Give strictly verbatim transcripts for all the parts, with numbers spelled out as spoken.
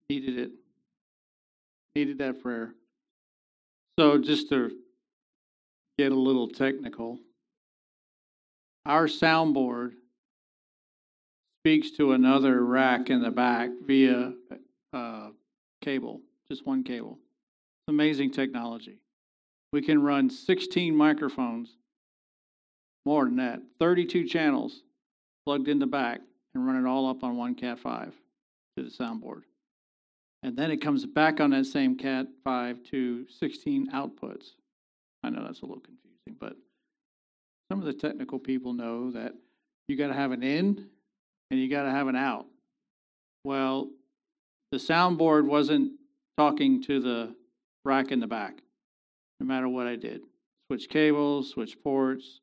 needed it, needed that prayer. So just to get a little technical, our soundboard speaks to another rack in the back via uh, cable, just one cable. It's amazing technology. We can run sixteen microphones, more than that, thirty-two channels plugged in the back and run it all up on one Cat five to the soundboard. And then it comes back on that same Cat five to sixteen outputs. I know that's a little confusing, but some of the technical people know that you got to have an in and you got to have an out. Well, the soundboard wasn't talking to the rack in the back, no matter what I did. Switch cables, switch ports.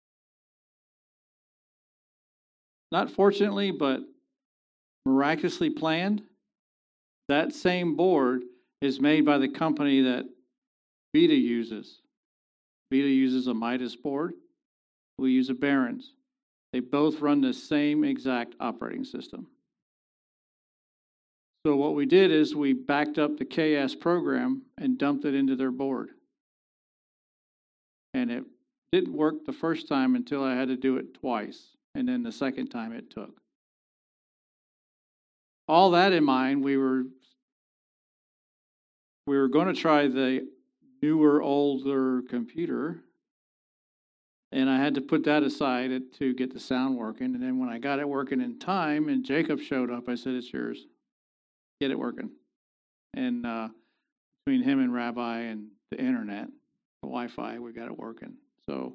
Not fortunately, but miraculously planned, that same board is made by the company that Vita uses. Vita uses a Midas board. We use a Barron's. They both run the same exact operating system. So what we did is we backed up the K S program and dumped it into their board. And it didn't work the first time until I had to do it twice. And then the second time it took. All that in mind, we were we were going to try the newer, older computer, and I had to put that aside to get the sound working. And then when I got it working in time, and Jacob showed up, I said, "It's yours. Get it working." And uh, between him and Rabbi and the internet, the Wi-Fi, we got it working. So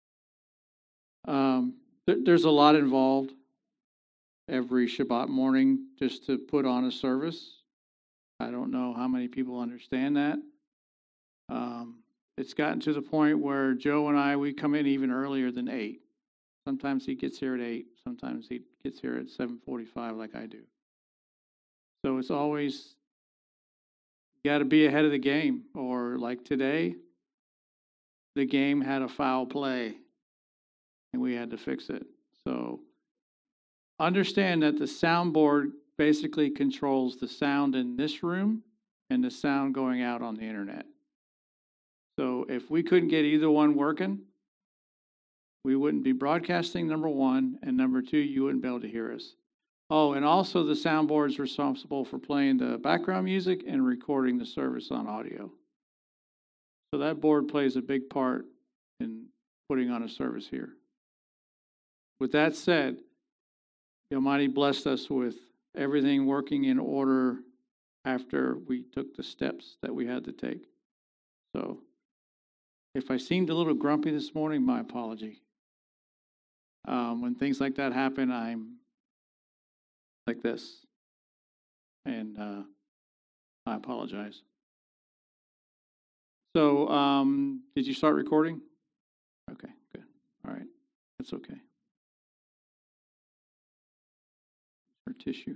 um, th- there's a lot involved every Shabbat morning just to put on a service. I don't know how many people understand that. Um, it's gotten to the point where Joe and I, we come in even earlier than eight. Sometimes he gets here at eight. Sometimes he gets here at seven forty-five like I do. So it's always, you got to be ahead of the game. Or like today, the game had a foul play, and we had to fix it. So understand that the soundboard basically controls the sound in this room and the sound going out on the internet. So if we couldn't get either one working, we wouldn't be broadcasting, number one, and number two, you wouldn't be able to hear us. Oh, and also the soundboard is responsible for playing the background music and recording the service on audio. So that board plays a big part in putting on a service here. With that said, the Almighty blessed us with everything working in order after we took the steps that we had to take. So if I seemed a little grumpy this morning, my apology. Um, when things like that happen, I'm like this. And uh, I apologize. So um, did you start recording? Okay, good. All right. That's okay. For tissue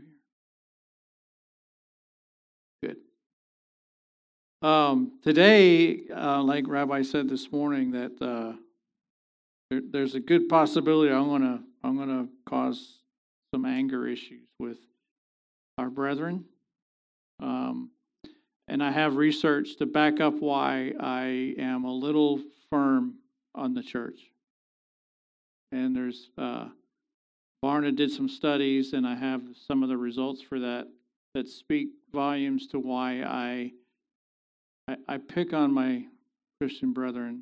here. Good. Um, today, uh, like Rabbi said this morning, that uh, there, there's a good possibility I'm gonna I'm gonna cause some anger issues with our brethren, um, and I have research to back up why I am a little firm on the church. And there's uh, Barna did some studies, and I have some of the results for that that speak volumes to why I I, I pick on my Christian brethren,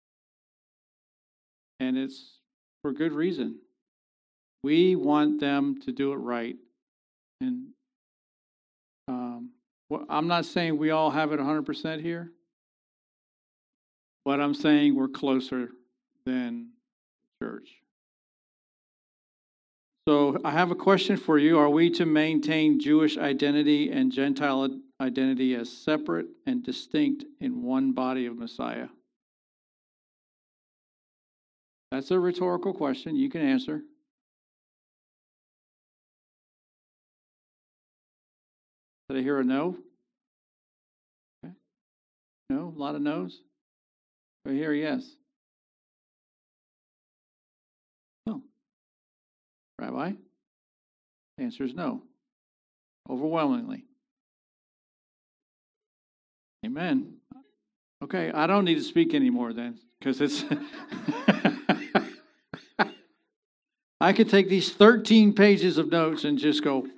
and it's for good reason. We want them to do it right, and um, well, I'm not saying we all have it one hundred percent here, but I'm saying we're closer than church. So I have a question for you. Are we to maintain Jewish identity and Gentile identity as separate and distinct in one body of Messiah? That's a rhetorical question. You can answer. Did I hear a no? Okay. No? A lot of no's? I hear a yes. No. Rabbi? The answer is no. Overwhelmingly. Amen. Okay, I don't need to speak anymore then, because it's. I could take these thirteen pages of notes and just go.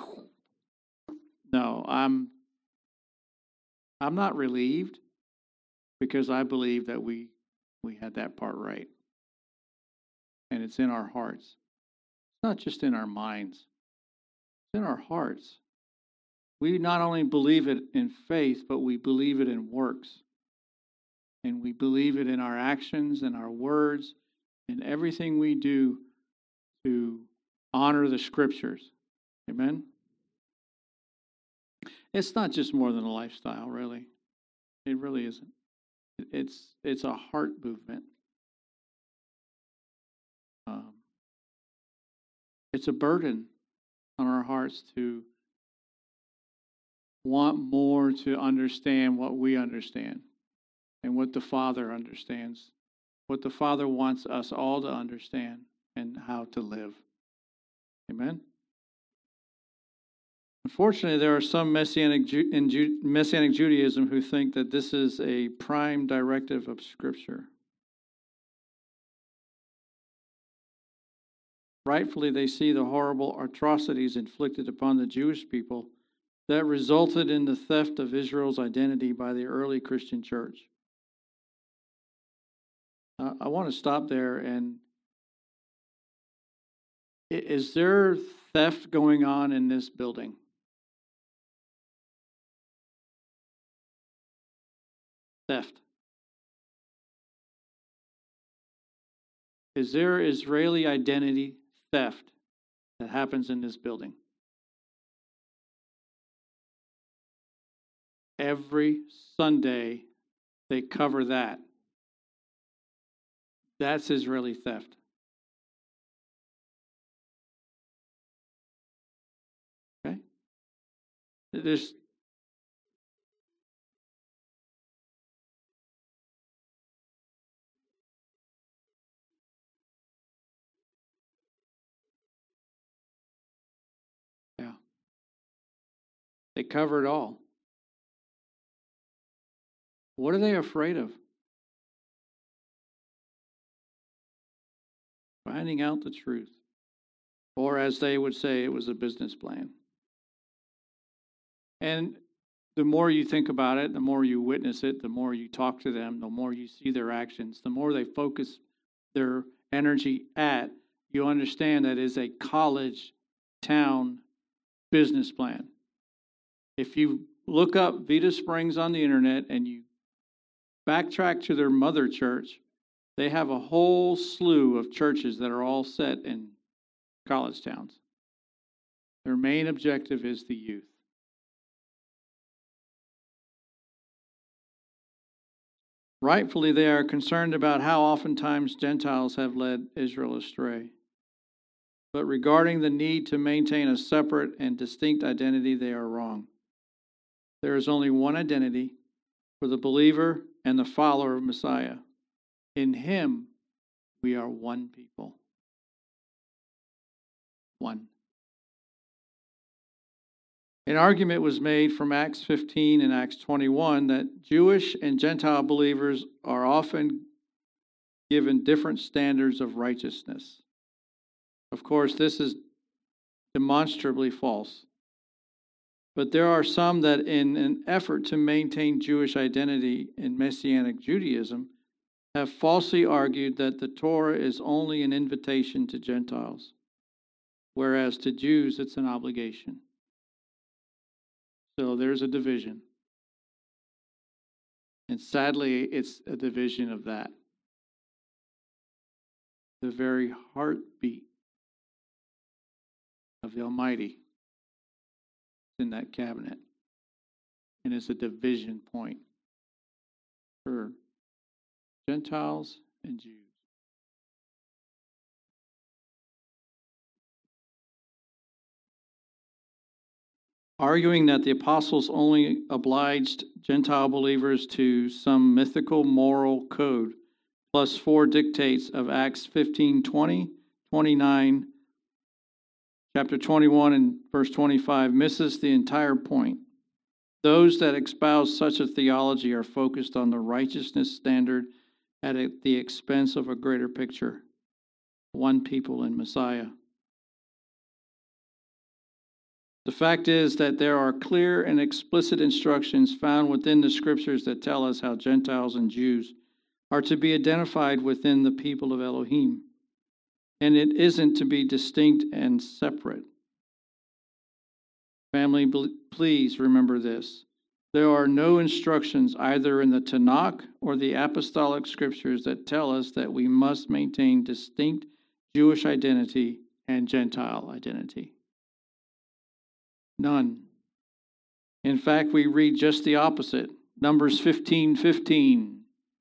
No, I'm. I'm not relieved, because I believe that we we had that part right, and it's in our hearts. It's not just in our minds; it's in our hearts. We not only believe it in faith, but we believe it in works. And we believe it in our actions and our words and everything we do to honor the Scriptures. Amen? It's not just more than a lifestyle, really. It really isn't. It's, it's a heart movement. Um, it's a burden on our hearts to want more to understand what we understand and what the Father understands, what the Father wants us all to understand and how to live. Amen? Unfortunately, there are some Messianic, Ju- in Ju- Messianic Judaism who think that this is a prime directive of Scripture. Rightfully, they see the horrible atrocities inflicted upon the Jewish people that resulted in the theft of Israel's identity by the early Christian church. Uh, I want to stop there. And is there theft going on in this building? Theft. Is there Israeli identity theft that happens in this building? Every Sunday, they cover that. That's Israeli theft. Okay? There's yeah. They cover it all. What are they afraid of? Finding out the truth. Or as they would say, it was a business plan. And the more you think about it, the more you witness it, the more you talk to them, the more you see their actions, the more they focus their energy at, you understand that is a college town business plan. If you look up Vita Springs on the internet and you backtrack to their mother church, they have a whole slew of churches that are all set in college towns. Their main objective is the youth. Rightfully, they are concerned about how oftentimes Gentiles have led Israel astray. But regarding the need to maintain a separate and distinct identity, they are wrong. There is only one identity for the believer and the follower of Messiah. In Him, we are one people. One. An argument was made from Acts fifteen and Acts twenty-one that Jewish and Gentile believers are often given different standards of righteousness. Of course, this is demonstrably false. But there are some that, in an effort to maintain Jewish identity in Messianic Judaism, have falsely argued that the Torah is only an invitation to Gentiles, whereas to Jews it's an obligation. So there's a division. And sadly, it's a division of that. The very heartbeat of the Almighty in that cabinet. And it's a division point for Gentiles and Jews. Arguing that the apostles only obliged Gentile believers to some mythical moral code, plus four dictates of Acts fifteen, twenty, twenty-nine, chapter twenty-one, and verse twenty-five, misses the entire point. Those that espouse such a theology are focused on the righteousness standard at the expense of a greater picture, one people in Messiah. The fact is that there are clear and explicit instructions found within the scriptures that tell us how Gentiles and Jews are to be identified within the people of Elohim, and it isn't to be distinct and separate. Family, please remember this. There are no instructions either in the Tanakh or the apostolic scriptures that tell us that we must maintain distinct Jewish identity and Gentile identity. None. In fact, we read just the opposite. Numbers fifteen fifteen.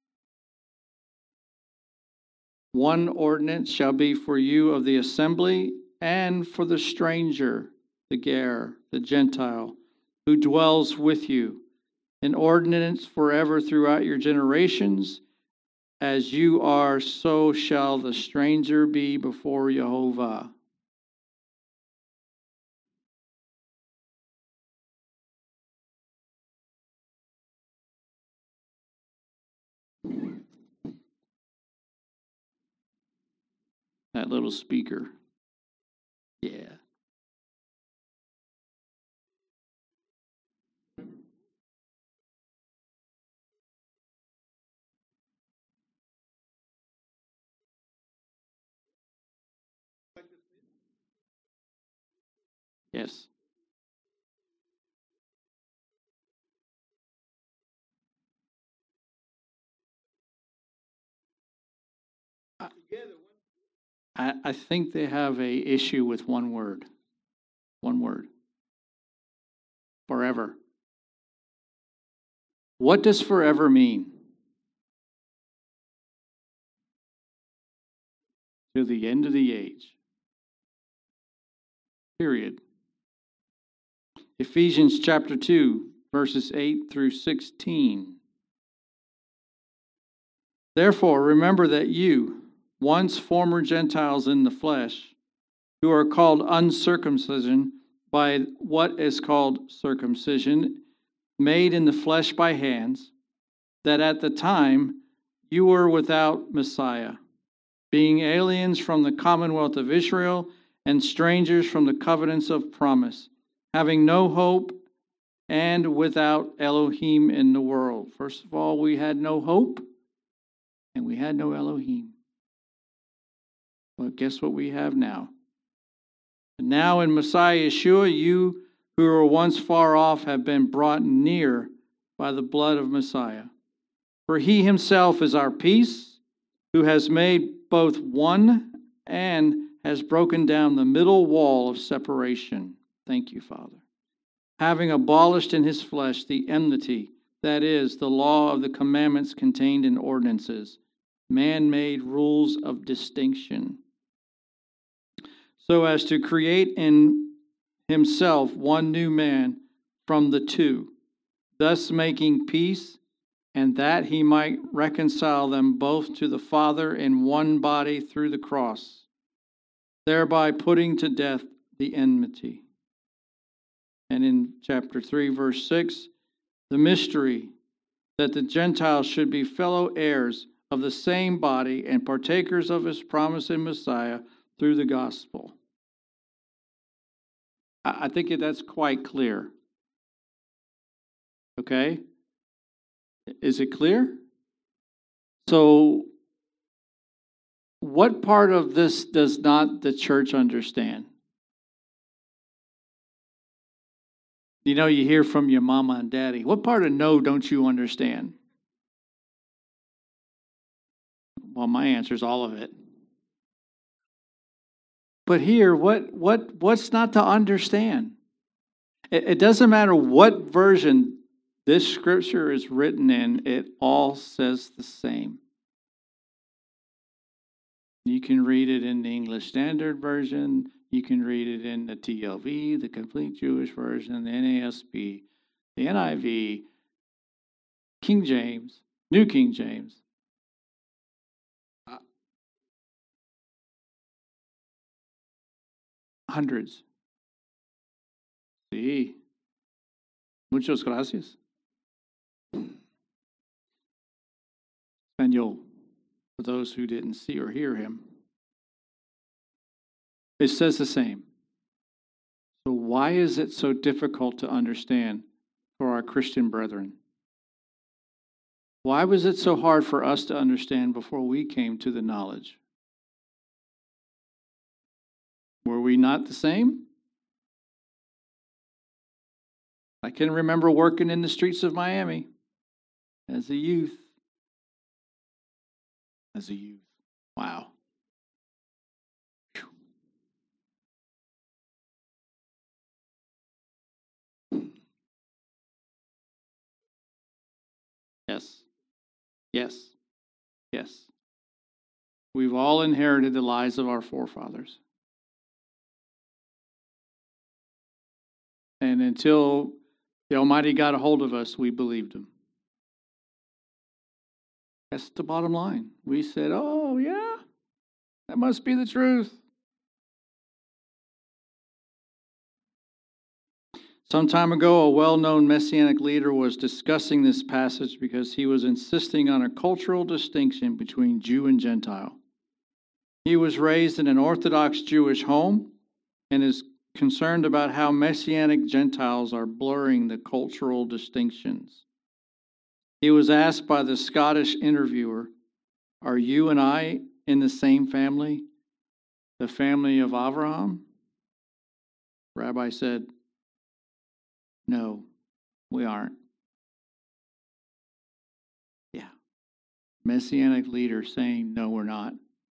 One ordinance shall be for you of the assembly and for the stranger, the Ger, the Gentile, who dwells with you, an ordinance forever throughout your generations. As you are, so shall the stranger be before Jehovah. That little speaker. Yeah. Yes. I, I think they have a issue with one word. One word. Forever. What does forever mean? To the end of the age. Period. Ephesians chapter two, verses eight through sixteen. Therefore, remember that you, once former Gentiles in the flesh, who are called uncircumcision by what is called circumcision, made in the flesh by hands, that at the time you were without Messiah, being aliens from the commonwealth of Israel and strangers from the covenants of promise, having no hope and without Elohim in the world. First of all, we had no hope and we had no Elohim. But guess what we have now? And now in Messiah Yeshua, you who were once far off have been brought near by the blood of Messiah. For he himself is our peace, who has made both one and has broken down the middle wall of separation. Thank you, Father. Having abolished in his flesh the enmity, that is, the law of the commandments contained in ordinances, man-made rules of distinction, so as to create in himself one new man from the two, thus making peace, and that he might reconcile them both to the Father in one body through the cross, thereby putting to death the enmity. And in chapter three, verse six, the mystery that the Gentiles should be fellow heirs of the same body and partakers of his promise in Messiah through the gospel. I think that's quite clear. Okay? Is it clear? So, what part of this does not the church understand? You know, you hear from your mama and daddy. What part of no don't you understand? Well, my answer is all of it. But here, what what what's not to understand? It, it doesn't matter what version this scripture is written in, it all says the same. You can read it in the English Standard Version. You can read it in the T L V, the Complete Jewish Version, the N A S B, the N I V, King James, New King James. Hundreds. See, Muchas gracias. Espanol, for those who didn't see or hear him. It says the same. So why is it so difficult to understand for our Christian brethren? Why was it so hard for us to understand before we came to the knowledge? Were we not the same? I can remember working in the streets of Miami as a youth. As a youth. Wow. Yes. Yes. Yes. We've all inherited the lies of our forefathers. And until the Almighty got a hold of us, we believed him. That's the bottom line. We said, oh, yeah, that must be the truth. Some time ago, a well-known Messianic leader was discussing this passage because he was insisting on a cultural distinction between Jew and Gentile. He was raised in an Orthodox Jewish home and is concerned about how Messianic Gentiles are blurring the cultural distinctions. He was asked by the Scottish interviewer, "Are you and I in the same family, the family of Abraham?" Rabbi said, "No, we aren't." Yeah. Messianic leader saying, "No, we're not."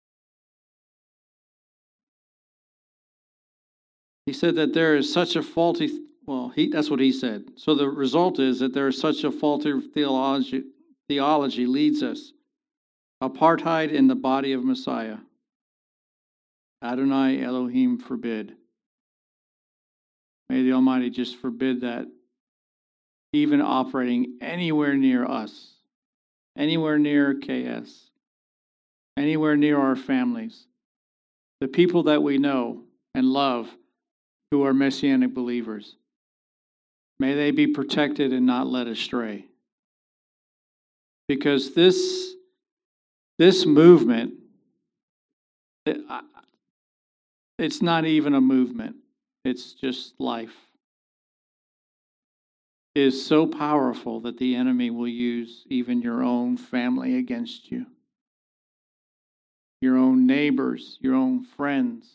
He said that there is such a faulty, well, he, that's what he said. So the result is that there is such a faulty theology, theology leads us. Apartheid in the body of Messiah. Adonai Elohim forbid. May the Almighty just forbid that even operating anywhere near us, anywhere near K S, anywhere near our families, the people that we know and love who are Messianic believers. May they be protected and not led astray. Because this, this movement, it, it's not even a movement. It's just life. It is so powerful that the enemy will use even your own family against you. Your own neighbors, your own friends.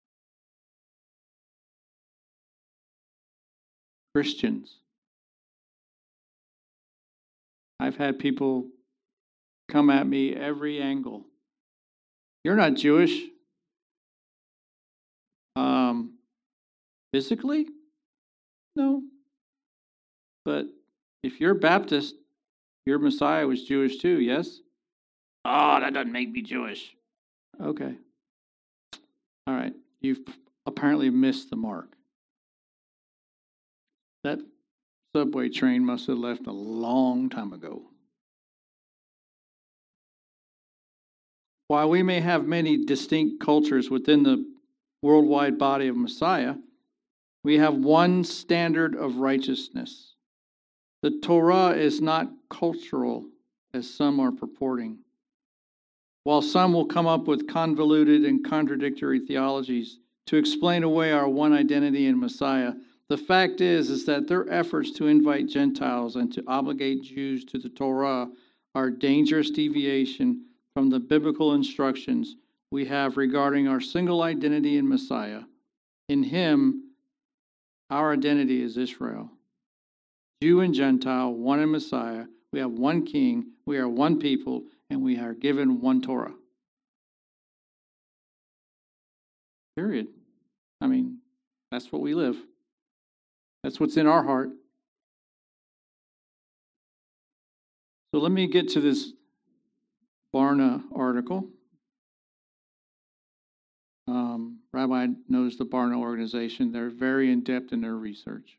Christians. I've had people come at me every angle. You're not Jewish. Um, physically? No. But if you're Baptist, your Messiah was Jewish too, yes? Oh, that doesn't make me Jewish. Okay. All right. You've apparently missed the mark. That subway train must have left a long time ago. While we may have many distinct cultures within the worldwide body of Messiah, we have one standard of righteousness. The Torah is not cultural, as some are purporting. While some will come up with convoluted and contradictory theologies to explain away our one identity in Messiah, the fact is, is that their efforts to invite Gentiles and to obligate Jews to the Torah are dangerous deviation from the biblical instructions we have regarding our single identity in Messiah. In Him, our identity is Israel. Jew and Gentile, one in Messiah. We have one King, we are one people, and we are given one Torah. Period. I mean, that's what we live. That's what's in our heart. So let me get to this Barna article. Um, Rabbi knows the Barna organization. They're very in-depth in their research.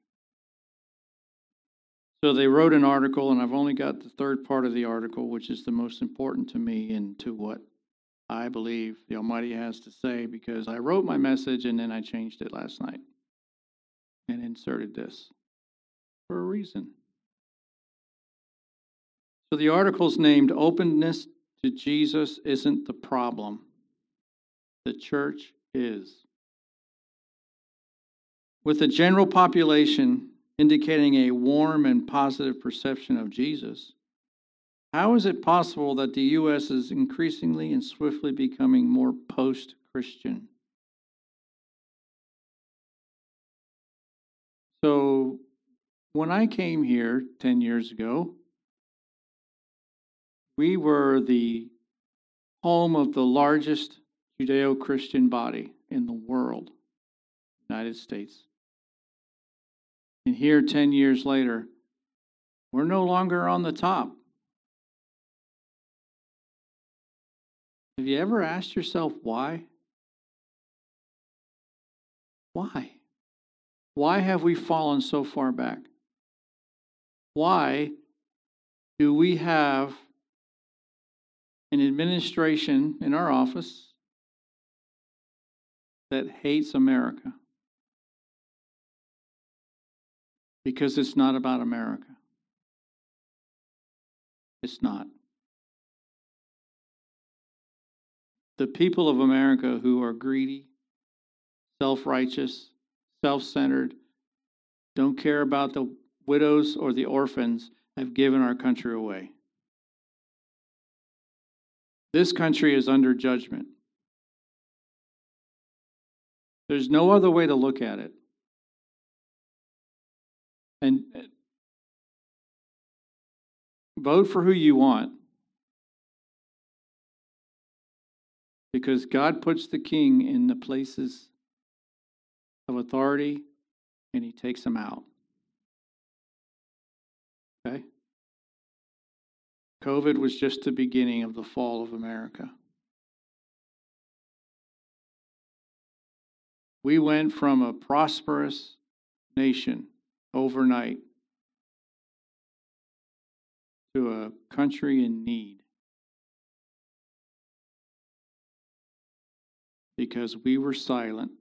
So they wrote an article, and I've only got the third part of the article, which is the most important to me and to what I believe the Almighty has to say, because I wrote my message and then I changed it last night and inserted this. for a reason. So the article's named Openness to Jesus Isn't the Problem. The church is. With the general population indicating a warm and positive perception of Jesus, how is it possible that the U S is increasingly and swiftly becoming more post-Christian? So when I came here ten years ago, we were the home of the largest Judeo-Christian body in the world, United States. And here, ten years later, we're no longer on the top. Have you ever asked yourself why? Why? Why have we fallen so far back? Why do we have an administration in our office that hates America? Because it's not about America. It's not. The people of America who are greedy, self-righteous, self-centered, don't care about the widows or the orphans, have given our country away. This country is under judgment. There's no other way to look at it. And vote for who you want. Because God puts the king in the places of authority and he takes them out. Okay? COVID was just the beginning of the fall of America. We went from a prosperous nation overnight to a country in need because we were silent.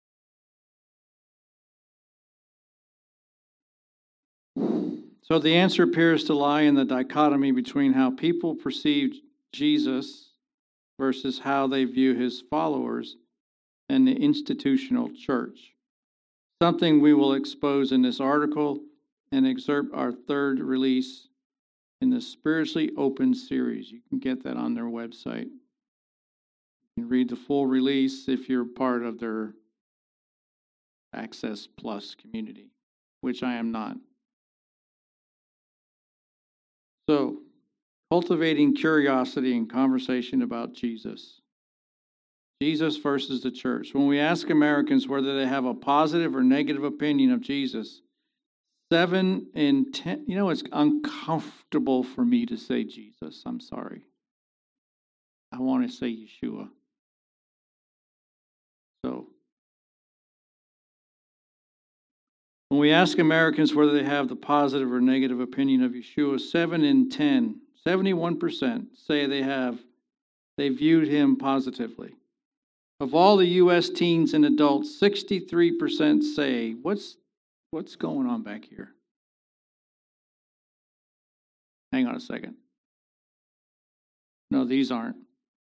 So the answer appears to lie in the dichotomy between how people perceive Jesus versus how they view his followers and the institutional church. Something we will expose in this article and excerpt our third release in the Spiritually Open series. You can get that on their website. You can read the full release if you're part of their Access Plus community, which I am not. So, cultivating curiosity and conversation about Jesus. Jesus versus the church. When we ask Americans whether they have a positive or negative opinion of Jesus, seven in ten, you know, it's uncomfortable for me to say Jesus. I'm sorry. I want to say Yeshua. So, when we ask Americans whether they have the positive or negative opinion of Yeshua, seven in ten, seventy-one percent say they have, they viewed him positively. Of all the U S teens and adults, sixty-three percent say, what's, what's going on back here? Hang on a second. No, these aren't.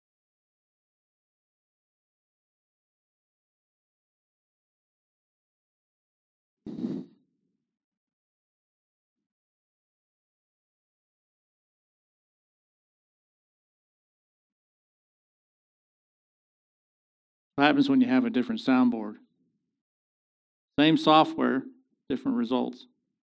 What happens when you have a different soundboard? Same software, different results.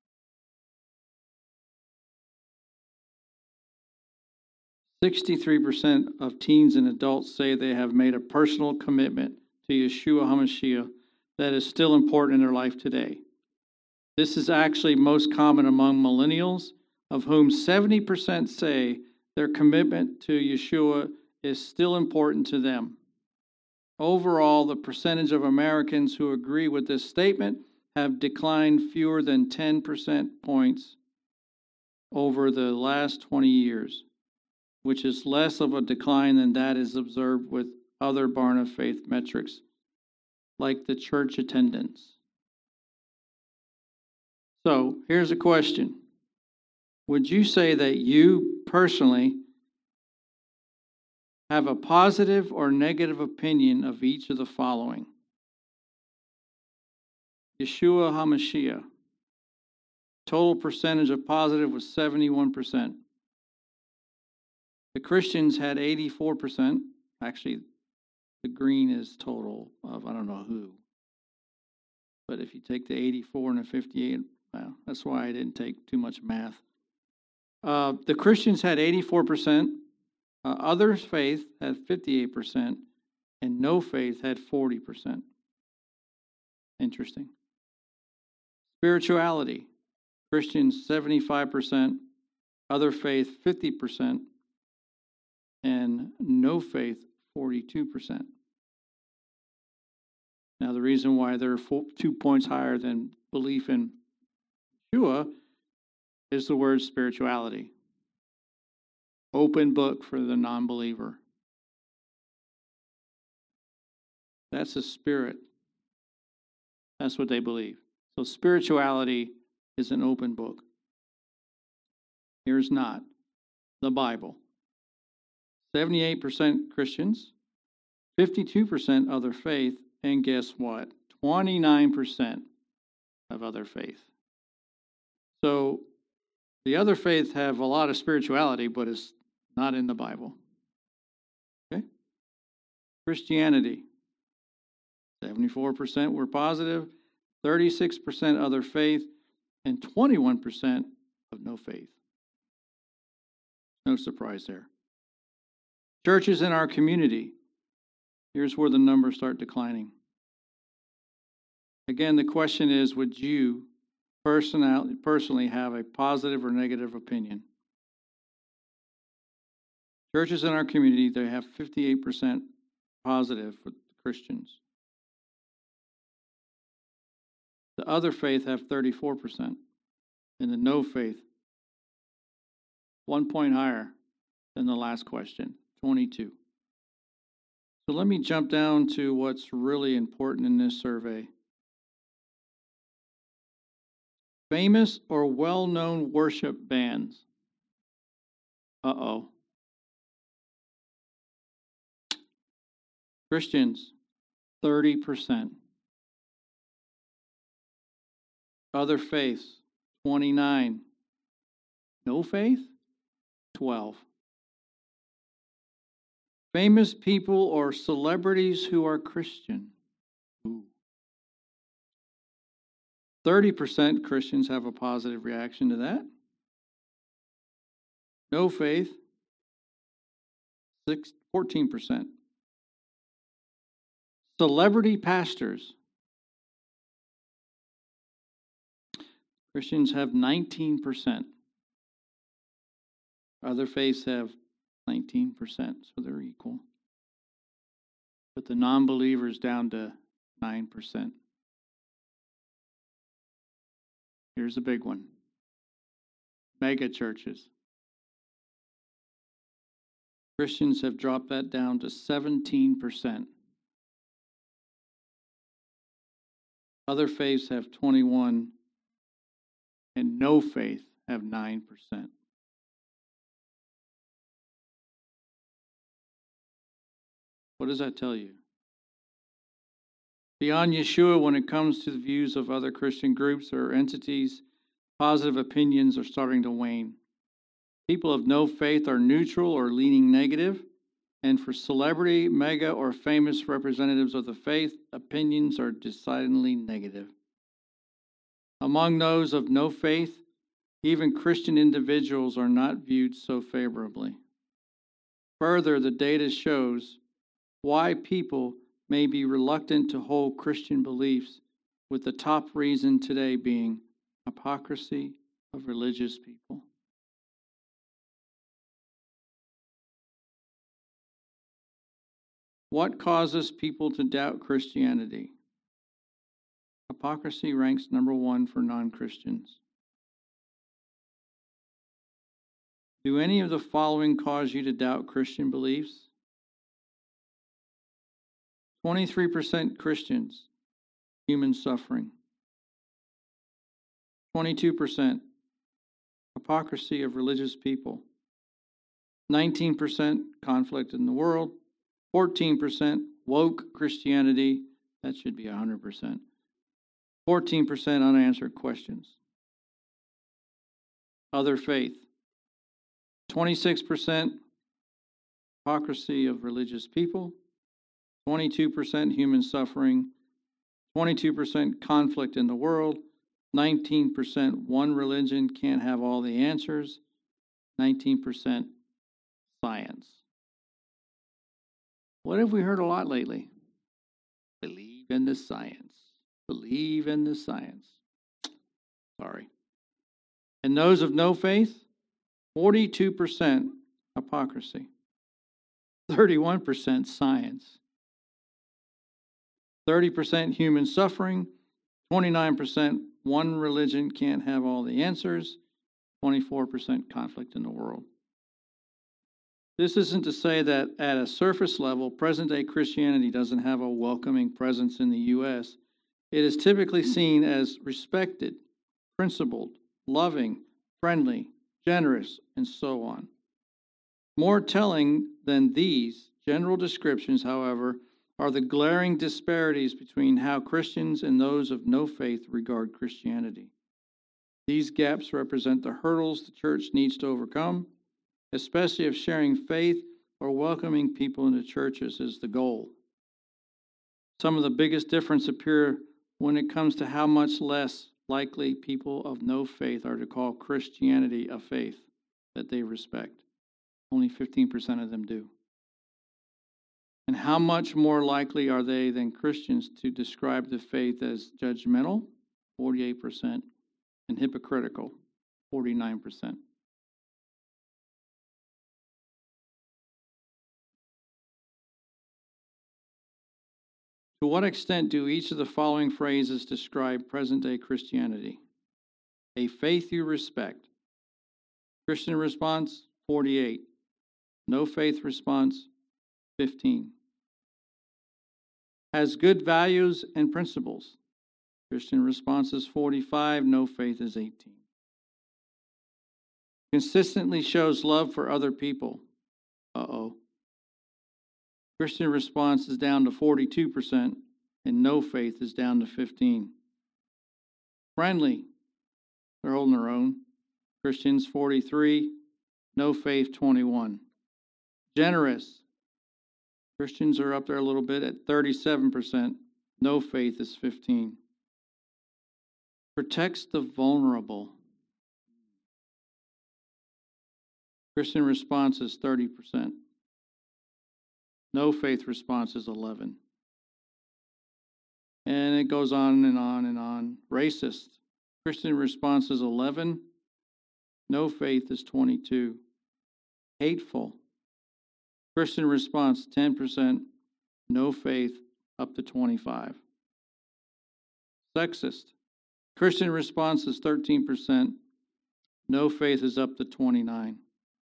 sixty-three percent of teens and adults say they have made a personal commitment to Yeshua HaMashiach that is still important in their life today. This is actually most common among millennials, of whom seventy percent say their commitment to Yeshua is still important to them. Overall, the percentage of Americans who agree with this statement have declined fewer than ten percent points over the last twenty years, which is less of a decline than that is observed with other Barna faith metrics, like the church attendance. So here's a question. Would you say that you personally have a positive or negative opinion of each of the following? Yeshua HaMashiach. Total percentage of positive was seventy-one percent. The Christians had eighty-four percent. Actually, the green is total of I don't know who. But if you take the eighty-four and the fifty-eight, well, that's why I didn't take too much math. Uh, the Christians had eighty-four percent. Uh, other faith had fifty-eight percent. And no faith had forty percent. Interesting. Spirituality. Christians seventy-five percent. Other faith fifty percent. And no faith forty-two percent. Now, the reason why they're four, two points higher than belief in Yeshua is the word spirituality. Open book for the non-believer. That's a spirit. That's what they believe. So spirituality is an open book. Here's not the Bible. seventy-eight percent Christians, fifty-two percent other faith, and guess what? twenty-nine percent of other faith. So the other faiths have a lot of spirituality, but it's not in the Bible. Okay? Christianity. seventy-four percent were positive, thirty-six percent other faith, and twenty-one percent of no faith. No surprise there. Churches in our community. Here's where the numbers start declining. Again, the question is, would you personally, personally have a positive or negative opinion? Churches in our community, they have fifty-eight percent positive for Christians. The other faith have thirty-four percent. And the no faith, one point higher than the last question, twenty-two. So let me jump down to what's really important in this survey. Famous or well-known worship bands. Uh-oh. Christians, thirty percent. Other faiths, twenty-nine. No faith, twelve. Famous people or celebrities who are Christian. Ooh. thirty percent Christians have a positive reaction to that. No faith, six, fourteen percent. Celebrity pastors. Christians have nineteen percent. Other faiths have nineteen percent, so they're equal. But the non-believers down to nine percent. Here's a big one. Mega churches. Christians have dropped that down to seventeen percent. Other faiths have twenty-one, and no faith have nine percent. What does that tell you? Beyond Yeshua, when it comes to the views of other Christian groups or entities, positive opinions are starting to wane. People of no faith are neutral or leaning negative, and for celebrity, mega, or famous representatives of the faith, opinions are decidedly negative. Among those of no faith, even Christian individuals are not viewed so favorably. Further, the data shows why people may be reluctant to hold Christian beliefs, with the top reason today being hypocrisy of religious people. What causes people to doubt Christianity? Hypocrisy ranks number one for non-Christians. Do any of the following cause you to doubt Christian beliefs? twenty-three percent Christians, human suffering. twenty-two percent hypocrisy of religious people, nineteen percent conflict in the world, fourteen percent woke Christianity, that should be one hundred percent, fourteen percent unanswered questions. Other faith, twenty-six percent hypocrisy of religious people, twenty-two percent human suffering, twenty-two percent conflict in the world, nineteen percent one religion can't have all the answers, nineteen percent science. What have we heard a lot lately? Believe in the science. Believe in the science. Sorry. And those of no faith, forty-two percent hypocrisy, thirty-one percent science, thirty percent human suffering, twenty-nine percent one religion can't have all the answers, twenty-four percent conflict in the world. This isn't to say that at a surface level, present-day Christianity doesn't have a welcoming presence in the U S. It is typically seen as respected, principled, loving, friendly, generous, and so on. More telling than these general descriptions, however, are the glaring disparities between how Christians and those of no faith regard Christianity. These gaps represent the hurdles the church needs to overcome, especially if sharing faith or welcoming people into churches is the goal. Some of the biggest difference appear when it comes to how much less likely people of no faith are to call Christianity a faith that they respect. Only fifteen percent of them do. And how much more likely are they than Christians to describe the faith as judgmental, forty-eight percent, and hypocritical, forty-nine percent. To what extent do each of the following phrases describe present-day Christianity? A faith you respect. Christian response, forty-eight. No faith response, fifteen. Has good values and principles. Christian response is forty-five. No faith is eighteen. Consistently shows love for other people. Uh-oh. Christian response is down to forty-two percent, and no faith is down to fifteen. Friendly, they're holding their own. Christians, forty-three, no faith, twenty-one. Generous, Christians are up there a little bit at thirty-seven percent, no faith is fifteen. Protects the vulnerable. Christian response is thirty percent. No faith response is eleven. And it goes on and on and on. Racist. Christian response is eleven. No faith is twenty-two. Hateful. Christian response ten percent. No faith up to twenty-five. Sexist. Christian response is thirteen percent. No faith is up to twenty-nine.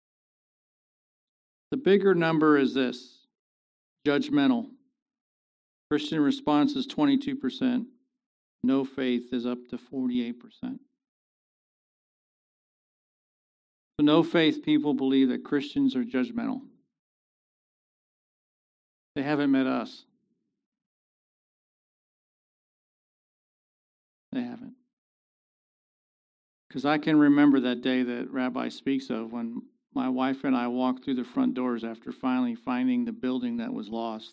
The bigger number is this. Judgmental. Christian response is twenty-two percent. No faith is up to forty-eight percent. So no faith people believe that Christians are judgmental. They haven't met us. They haven't. Because I can remember that day that Rabbi speaks of when my wife and I walked through the front doors after finally finding the building that was lost.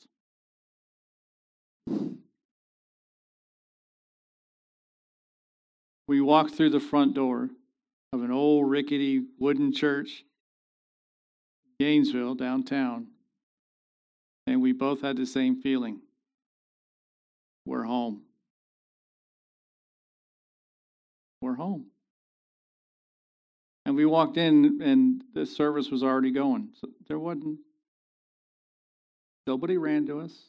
We walked through the front door of an old rickety wooden church, Gainesville, downtown, and we both had the same feeling. We're home. We're home. And we walked in, and the service was already going. So there wasn't, nobody ran to us.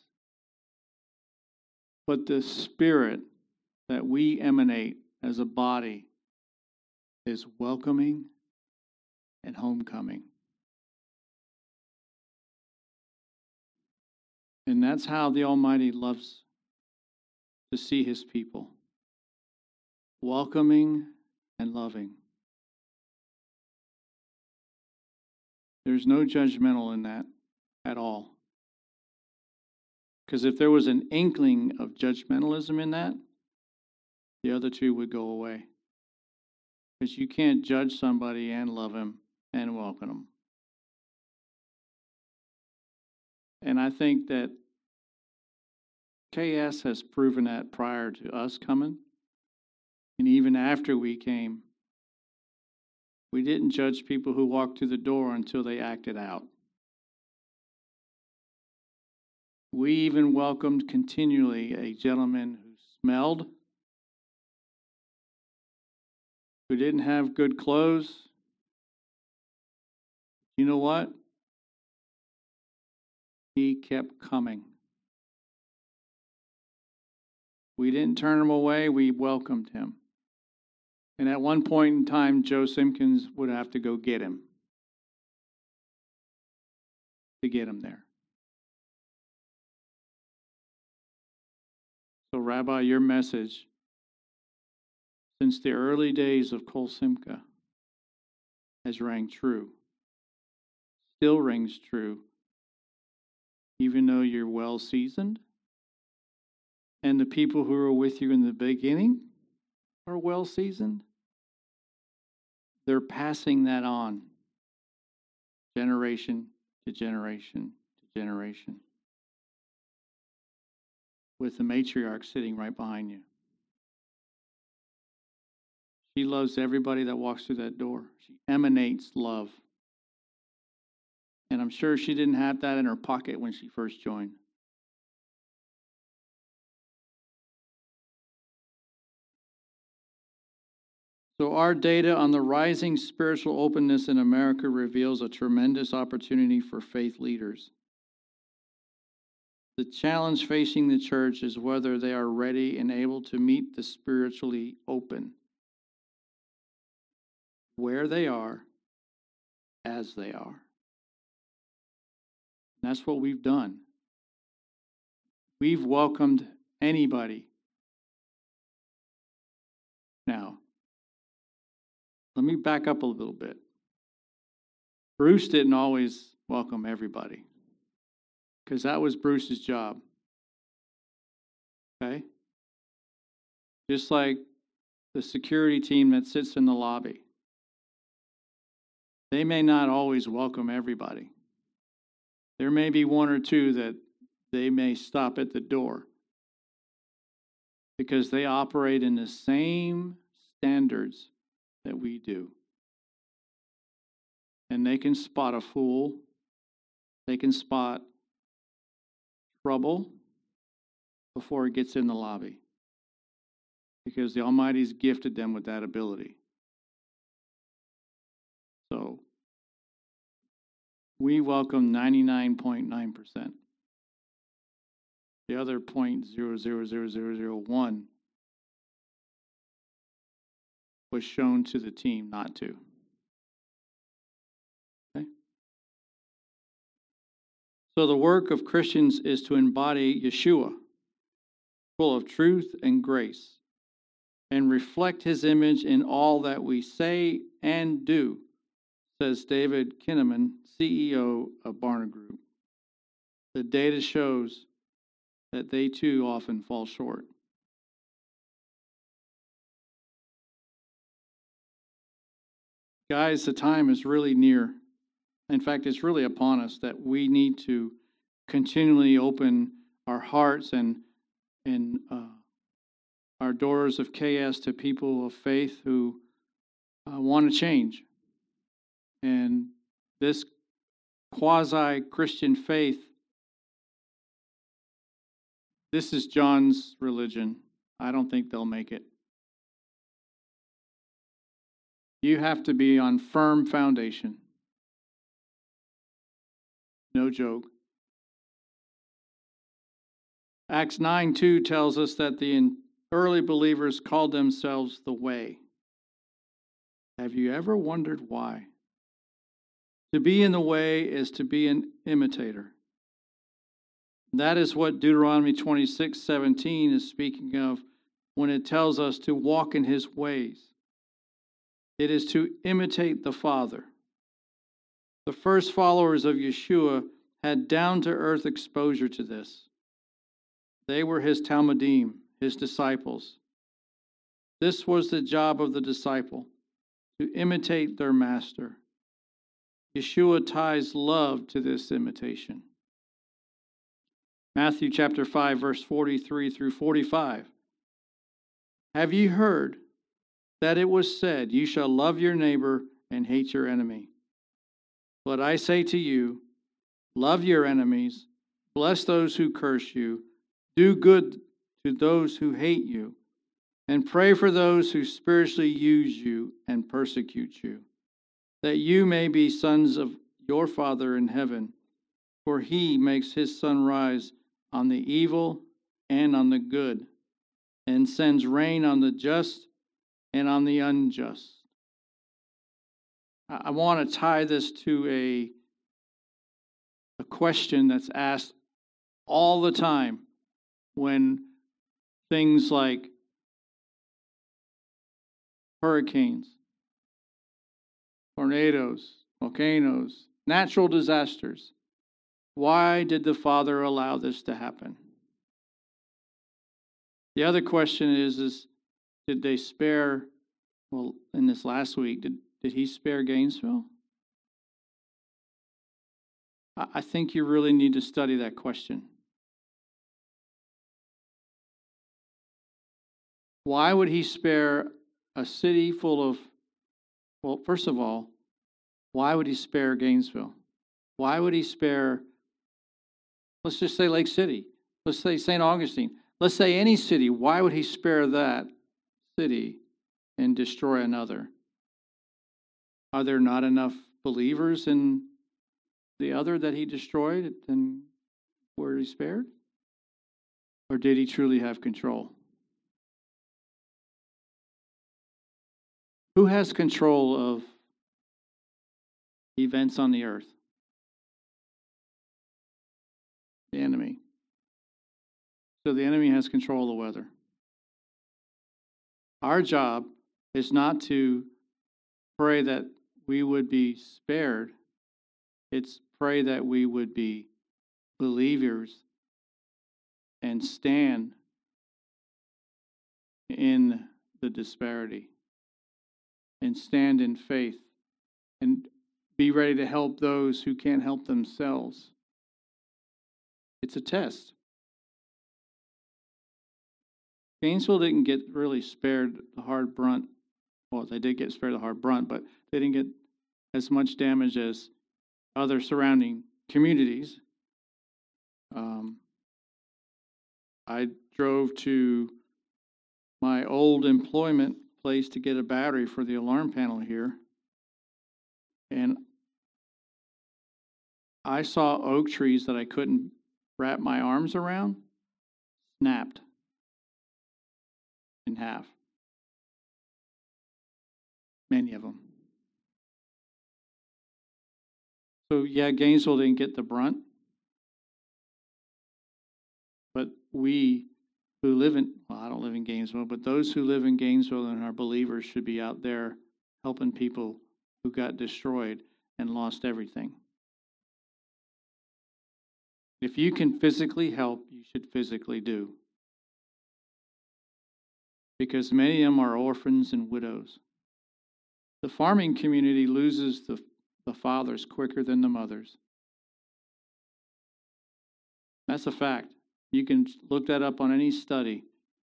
But the spirit that we emanate as a body is welcoming and homecoming. And that's how the Almighty loves to see his people. Welcoming and loving. There's no judgmental in that at all. Because if there was an inkling of judgmentalism in that, the other two would go away. Because you can't judge somebody and love him and welcome them. And I think that K S has proven that prior to us coming, and even after we came. We didn't judge people who walked through the door until they acted out. We even welcomed continually a gentleman who smelled, who didn't have good clothes. You know what? He kept coming. We didn't turn him away, we welcomed him. And at one point in time, Joe Simpkins would have to go get him. To get him there. So, Rabbi, your message, since the early days of Kol Simcha, has rang true. Still rings true, even though you're well seasoned. And the people who were with you in the beginning are well seasoned. They're passing that on, generation to generation to generation, with the matriarch sitting right behind you. She loves everybody that walks through that door. She emanates love. And I'm sure she didn't have that in her pocket when she first joined. So our data on the rising spiritual openness in America reveals a tremendous opportunity for faith leaders. The challenge facing the church is whether they are ready and able to meet the spiritually open, where they are, as they are. And that's what we've done. We've welcomed anybody. Now, let me back up a little bit. Bruce didn't always welcome everybody, because that was Bruce's job. Okay? Just like the security team that sits in the lobby. They may not always welcome everybody. There may be one or two that they may stop at the door because they operate in the same standards that we do. And they can spot a fool. They can spot trouble before it gets in the lobby, because the Almighty's gifted them with that ability. So we welcome ninety-nine point nine percent. The other zero point zero zero zero zero zero one was shown to the team not to. Okay? So the work of Christians is to embody Yeshua, full of truth and grace, and reflect his image in all that we say and do, says David Kinnaman, C E O of Barna Group. The data shows that they too often fall short. Guys, the time is really near. In fact, it's really upon us that we need to continually open our hearts and, and uh, our doors of K S to people of faith who uh, want to change. And this quasi-Christian faith, this is John's religion. I don't think they'll make it. You have to be on firm foundation. No joke. Acts nine two tells us that the early believers called themselves the Way. Have you ever wondered why? To be in the way is to be an imitator. That is what Deuteronomy twenty-six seventeen is speaking of when it tells us to walk in his ways. It is to imitate the Father. The first followers of Yeshua had down-to-earth exposure to this. They were his Talmudim, his disciples. This was the job of the disciple, to imitate their master. Yeshua ties love to this imitation. Matthew chapter five, verse forty-three through forty-five. Have ye heard that it was said, you shall love your neighbor and hate your enemy? But I say to you, love your enemies, bless those who curse you, do good to those who hate you, and pray for those who spiritually use you and persecute you, that you may be sons of your Father in heaven, for he makes his sun rise on the evil and on the good, and sends rain on the just and on the unjust. I want to tie this to a, a question that's asked all the time when things like hurricanes, tornadoes, volcanoes, natural disasters. Why did the Father allow this to happen? The other question is, is did they spare, well, in this last week, did, did he spare Gainesville? I, I think you really need to study that question. Why would he spare a city full of, well, first of all, why would he spare Gainesville? Why would he spare, let's just say Lake City. Let's say Saint Augustine. Let's say any city. Why would he spare that city and destroy another? Are there not enough believers in the other that he destroyed and were he spared? Or did he truly have control? Who has control of events on the earth? The enemy. So the enemy has control of the weather. Our job is not to pray that we would be spared. It's pray that we would be believers and stand in the disparity and stand in faith and be ready to help those who can't help themselves. It's a test. Gainesville didn't get really spared the hard brunt. Well, they did get spared the hard brunt, but they didn't get as much damage as other surrounding communities. Um, I drove to my old employment place to get a battery for the alarm panel here, and I saw oak trees that I couldn't wrap my arms around, snapped in half. Many of them. So yeah, Gainesville didn't get the brunt, but we who live in, well, I don't live in Gainesville, but those who live in Gainesville and are believers should be out there helping people who got destroyed and lost everything. If you can physically help, you should physically do. Because many of them are orphans and widows. The farming community loses the, the fathers quicker than the mothers. That's a fact. You can look that up on any study.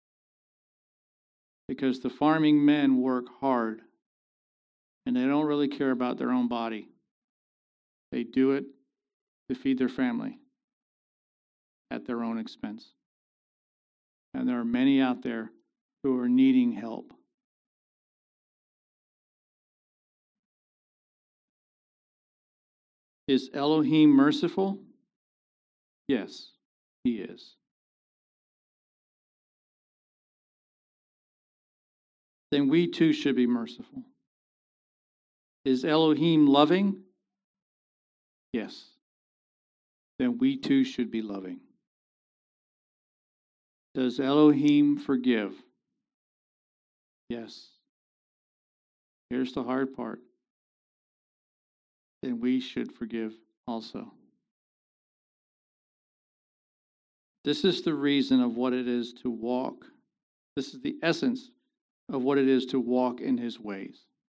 Because the farming men work hard and they don't really care about their own body. They do it to feed their family at their own expense. And there are many out there who are needing help. Is Elohim merciful? Yes, he is. Then we too should be merciful. Is Elohim loving? Yes. Then we too should be loving. Does Elohim forgive? Yes. Here's the hard part. Then we should forgive also. This is the reason of what it is to walk. This is the essence of what it is to walk in his ways.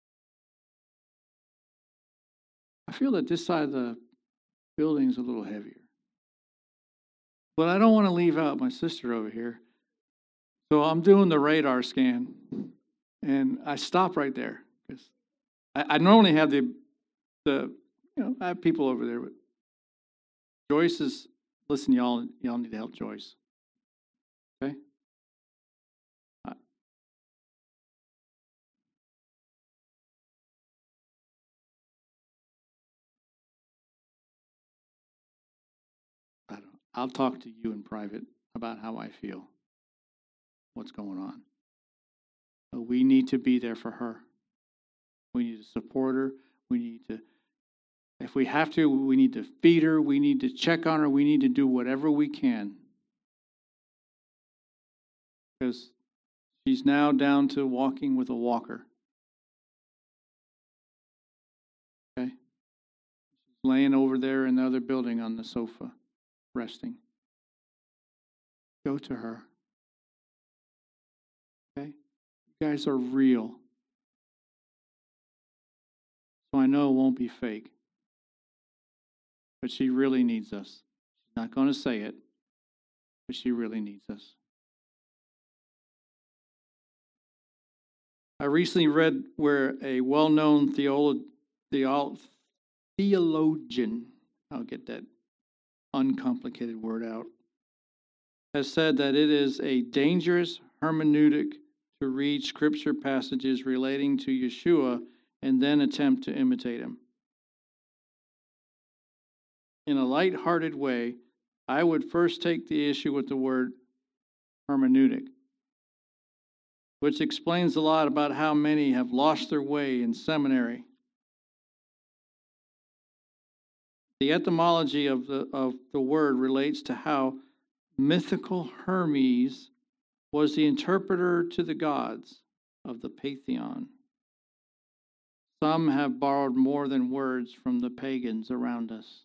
I feel that this side of the building is a little heavier. But I don't want to leave out my sister over here. So I'm doing the radar scan. And I stop right there. Because I, I normally have the, the, you know, I have people over there. But Joyce is, listen, y'all, y'all need to help Joyce. Okay? I, I don't, I'll talk to you in private about how I feel, what's going on. But we need to be there for her. We need to support her. We need to, if we have to, we need to feed her. We need to check on her. We need to do whatever we can. Because she's now down to walking with a walker. Okay? She's laying over there in the other building on the sofa, resting. Go to her. Okay? You guys are real. So I know it won't be fake. But she really needs us. She's not going to say it, but she really needs us. I recently read where a well-known theolo- theolo- theologian, I'll get that uncomplicated word out, has said that it is a dangerous hermeneutic to read scripture passages relating to Yeshua and then attempt to imitate him. In a light-hearted way, I would first take the issue with the word hermeneutic, which explains a lot about how many have lost their way in seminary. The etymology of the, of the word relates to how mythical Hermes was the interpreter to the gods of the pantheon. Some have borrowed more than words from the pagans around us.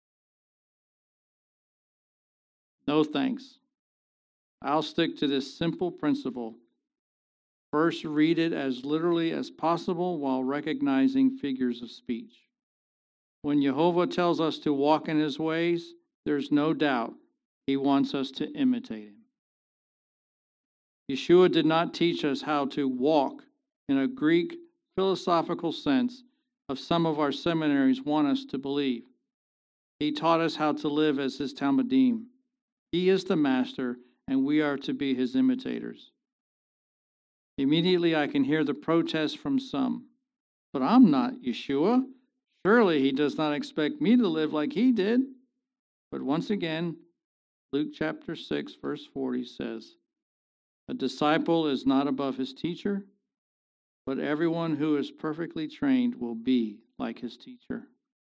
No thanks. I'll stick to this simple principle. First, read it as literally as possible while recognizing figures of speech. When Jehovah tells us to walk in his ways, there's no doubt he wants us to imitate him. Yeshua did not teach us how to walk in a Greek philosophical sense of some of our seminaries want us to believe. He taught us how to live as his Talmudim. He is the master, and we are to be his imitators. Immediately I can hear the protest from some. But I'm not Yeshua. Surely he does not expect me to live like he did. But once again, Luke chapter six, verse forty says, a disciple is not above his teacher, but everyone who is perfectly trained will be like his teacher.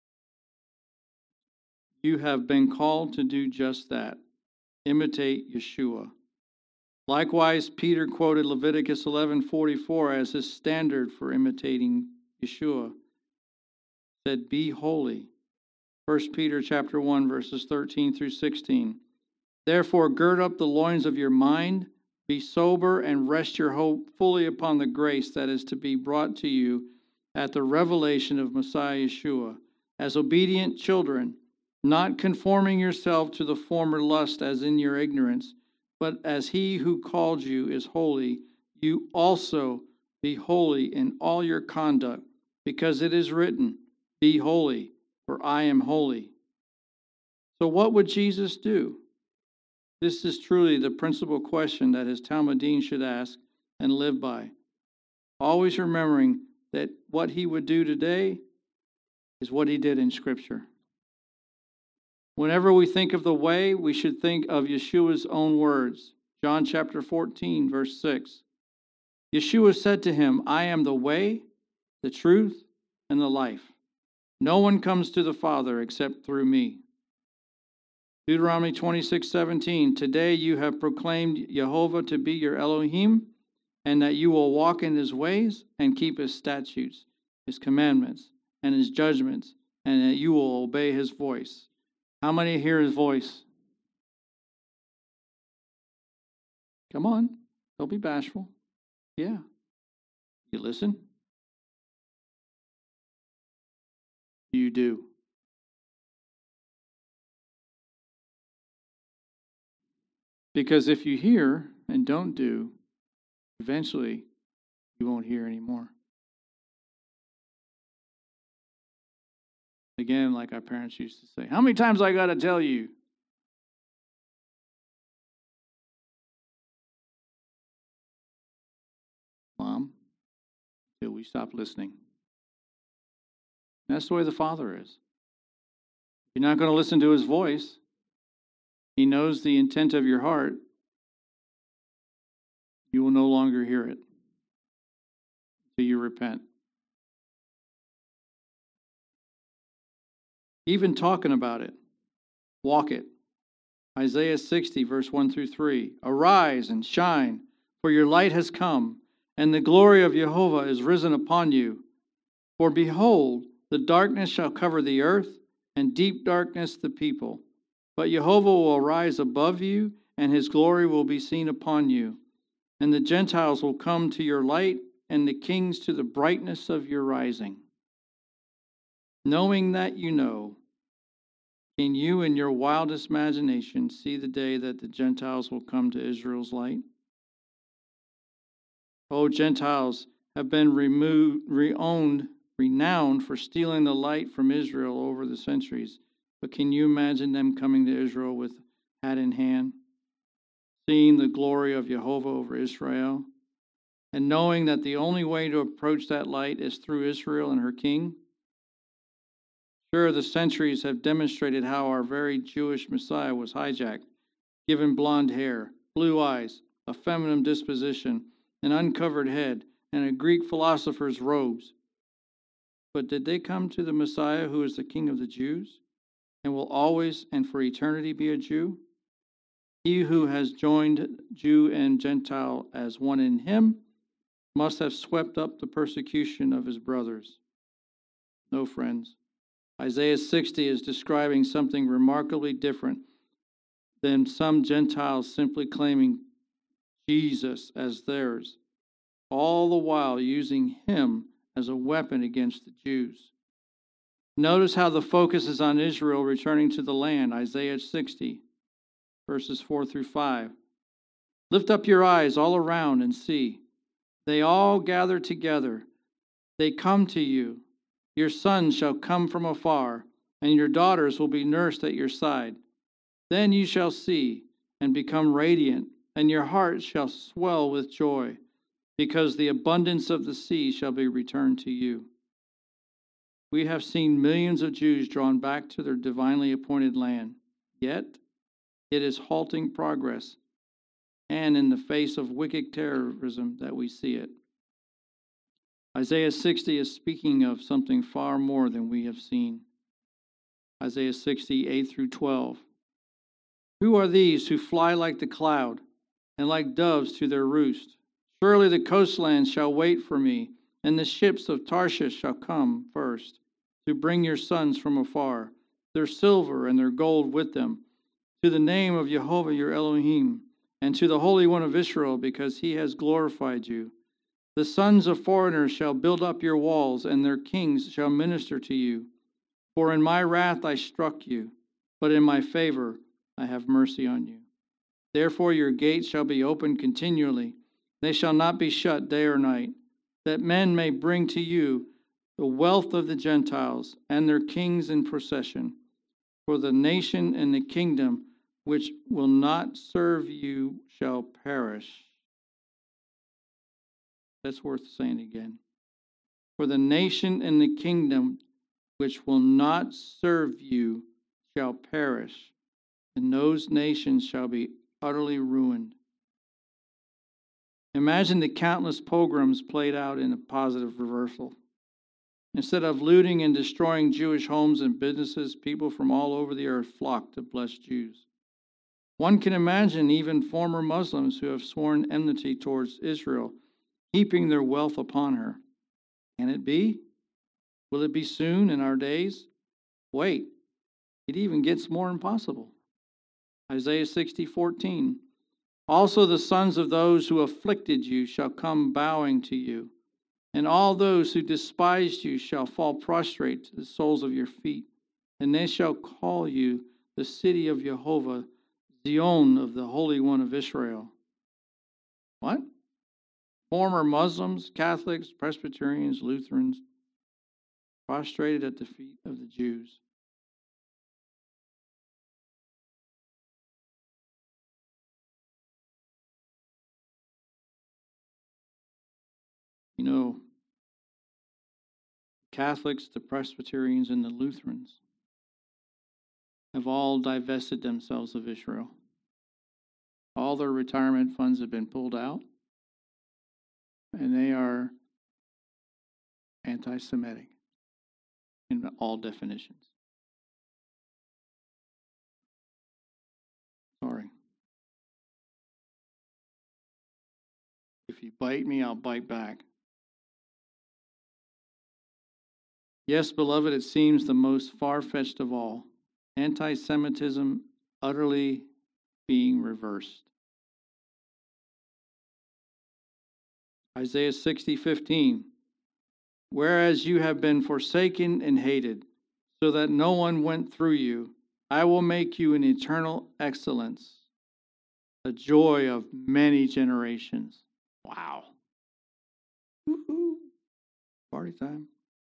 You have been called to do just that. Imitate Yeshua. Likewise, Peter quoted Leviticus eleven forty-four as his standard for imitating Yeshua. Said, be holy. First Peter chapter one, verses thirteen through sixteen. Therefore, gird up the loins of your mind, be sober, and rest your hope fully upon the grace that is to be brought to you at the revelation of Messiah Yeshua. As obedient children, not conforming yourself to the former lust as in your ignorance, but as he who called you is holy, you also be holy in all your conduct, because it is written, be holy, for I am holy. So what would Jesus do? This is truly the principal question that his Talmudim should ask and live by, always remembering that what he would do today is what he did in Scripture. Whenever we think of the way, we should think of Yeshua's own words. John chapter fourteen, verse six. Yeshua said to him, I am the way, the truth, and the life. No one comes to the Father except through me. Deuteronomy twenty-six, seventeen. Today you have proclaimed Jehovah to be your Elohim, and that you will walk in his ways and keep his statutes, his commandments, and his judgments, and that you will obey his voice. How many hear his voice? Come on, don't be bashful. Yeah. You listen? You do. Because if you hear and don't do, eventually you won't hear anymore. Again, like our parents used to say, how many times I got to tell you? Mom, till we stop listening. That's the way the Father is. You're not going to listen to his voice. He knows the intent of your heart. You will no longer hear it until you repent. Even talking about it, walk it. Isaiah sixty, verse one through three. Arise and shine, for your light has come, and the glory of Jehovah is risen upon you. For behold, the darkness shall cover the earth, and deep darkness the people. But Jehovah will arise above you, and his glory will be seen upon you. And the Gentiles will come to your light, and the kings to the brightness of your rising. Knowing that you know, can you in your wildest imagination see the day that the Gentiles will come to Israel's light? O Gentiles have been removed, re-owned, renowned for stealing the light from Israel over the centuries. But can you imagine them coming to Israel with hat in hand, seeing the glory of Jehovah over Israel, and knowing that the only way to approach that light is through Israel and her king? Sure, the centuries have demonstrated how our very Jewish Messiah was hijacked, given blonde hair, blue eyes, a feminine disposition, an uncovered head, and a Greek philosopher's robes. But did they come to the Messiah who is the King of the Jews and will always and for eternity be a Jew? He who has joined Jew and Gentile as one in him must have swept up the persecution of his brothers. No, friends. Isaiah sixty is describing something remarkably different than some Gentiles simply claiming Jesus as theirs, all the while using him as a weapon against the Jews. Notice how the focus is on Israel returning to the land, Isaiah sixty, verses four through five. Lift up your eyes all around and see. They all gather together. They come to you. Your sons shall come from afar, and your daughters will be nursed at your side. Then you shall see and become radiant, and your heart shall swell with joy, because the abundance of the sea shall be returned to you. We have seen millions of Jews drawn back to their divinely appointed land, yet it is halting progress, and in the face of wicked terrorism that we see it. Isaiah sixty is speaking of something far more than we have seen. Isaiah sixty, eight through twelve. Who are these who fly like the cloud, and like doves to their roost? Surely the coastlands shall wait for me, and the ships of Tarshish shall come first, to bring your sons from afar, their silver and their gold with them, to the name of Jehovah your Elohim, and to the Holy One of Israel, because he has glorified you. The sons of foreigners shall build up your walls, and their kings shall minister to you. For in my wrath I struck you, but in my favor I have mercy on you. Therefore your gates shall be open continually. They shall not be shut day or night, that men may bring to you the wealth of the Gentiles and their kings in procession. For the nation and the kingdom which will not serve you shall perish. That's worth saying again. For the nation and the kingdom which will not serve you shall perish, and those nations shall be utterly ruined. Imagine the countless pogroms played out in a positive reversal. Instead of looting and destroying Jewish homes and businesses, people from all over the earth flocked to bless Jews. One can imagine even former Muslims who have sworn enmity towards Israel heaping their wealth upon her. Can it be? Will it be soon in our days? Wait, it even gets more impossible. Isaiah sixty, fourteen. Also the sons of those who afflicted you shall come bowing to you, and all those who despised you shall fall prostrate to the soles of your feet, and they shall call you the city of Jehovah, Zion of the Holy One of Israel. What? Former Muslims, Catholics, Presbyterians, Lutherans, prostrated at the feet of the Jews. You know, Catholics, the Presbyterians, and the Lutherans have all divested themselves of Israel. All their retirement funds have been pulled out, and they are anti-Semitic in all definitions. Sorry. If you bite me, I'll bite back. Yes, beloved, it seems the most far-fetched of all. Anti-Semitism utterly being reversed. Isaiah sixty, fifteen. Whereas you have been forsaken and hated, so that no one went through you, I will make you an eternal excellence, a joy of many generations. Wow. Woo-hoo. Party time.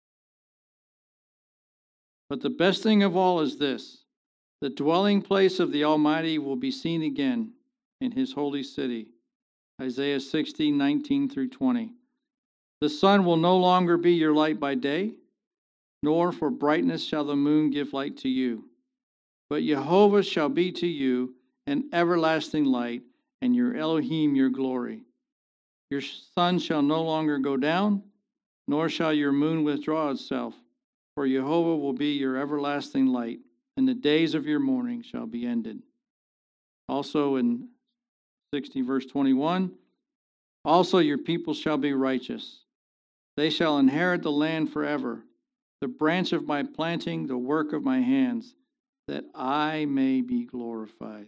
But the best thing of all is this: the dwelling place of the Almighty will be seen again in his holy city. Isaiah sixty, nineteen through twenty. The sun will no longer be your light by day, nor for brightness shall the moon give light to you. But Jehovah shall be to you an everlasting light, and your Elohim your glory. Your sun shall no longer go down, nor shall your moon withdraw itself, for Jehovah will be your everlasting light, and the days of your mourning shall be ended. Also in sixty, verse twenty-one, also your people shall be righteous. They shall inherit the land forever, the branch of my planting, the work of my hands, that I may be glorified.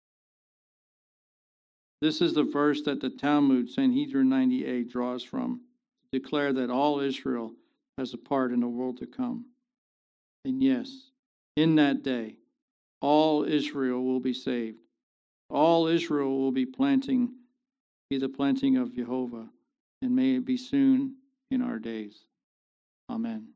This is the verse that the Talmud, Sanhedrin ninety-eight, draws from to declare that all Israel has a part in the world to come. And yes, in that day, all Israel will be saved. All Israel will be planting, be the planting of Jehovah, and may it be soon in our days. Amen.